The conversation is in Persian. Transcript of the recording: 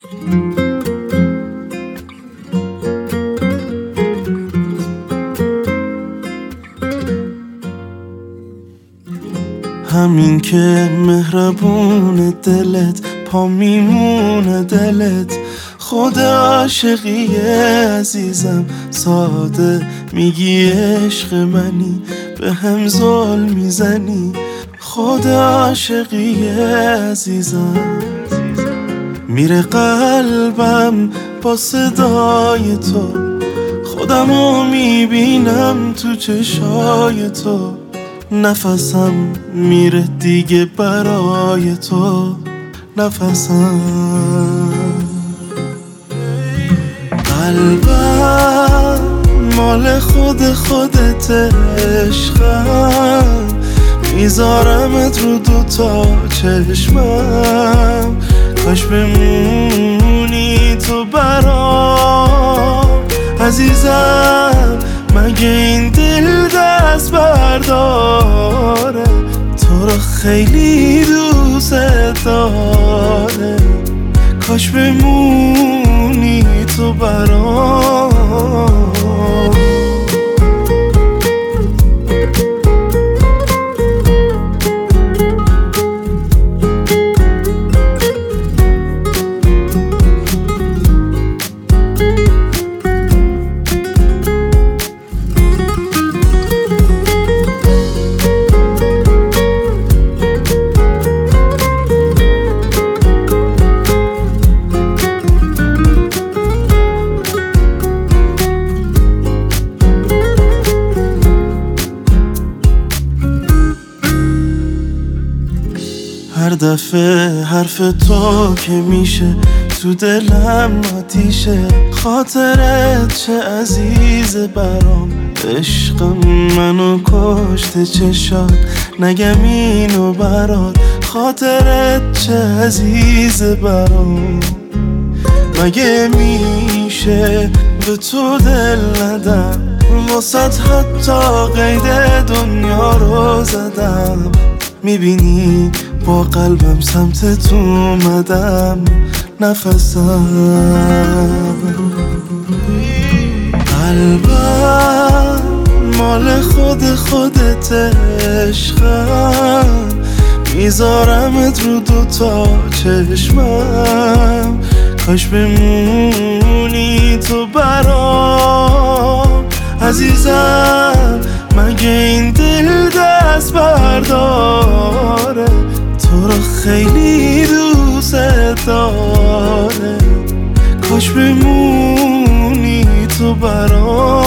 همین که مهربون دلت پا میمونه دلت، خود عاشقیه عزیزم، ساده میگی عشق منی، به هم ظلم میزنی، خود عاشقیه عزیزم. میره قلبم با صدای تو، خودمو میبینم تو چشای تو، نفسم میره دیگه برای تو، نفسم. قلبم مال خودت عشقم، میذارمت رو دوتا چشمم، کاش بمونی تو برام عزیزم. مگه این دل دست برداره، تو رو خیلی دوست داره، کاش بمونی تو برام. هر دفعه حرف تو که میشه تو دلم آتیشه، خاطرت چه عزیز برام، عشقم منو کشته چشات، نگم اینو برات، خاطرت چه عزیز برام. مگه میشه به تو دل ندم، واسط حتی قید دنیا رو زدم، میبینی با قلبم سمت تو اومدم، نفسم. قلبم مال خودت عشقم، میذارمت رو دوتا چشمم، کاش بمونی تو برام عزیزم. مگه این دل دست برداره، تو رو خیلی دوست داره، کاش بمونی تو برام.